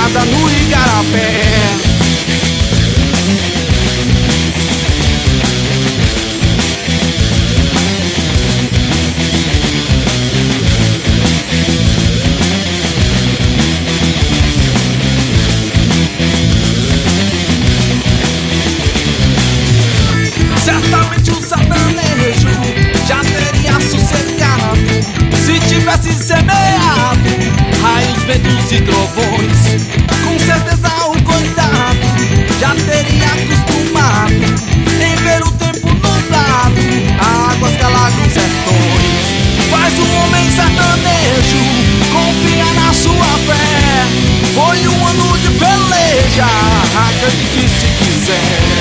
sossegada no igarapé. Certamente o sertanejo já teria sossegado se tivesse semeado raios, ventos e trovões. Com certeza o coitado já teria acostumado em ver o tempo nublado, águas que alagram sertões. Faz um homem sertanejo confiar na sua fé. Foi um ano de peleja, acredite se quiser.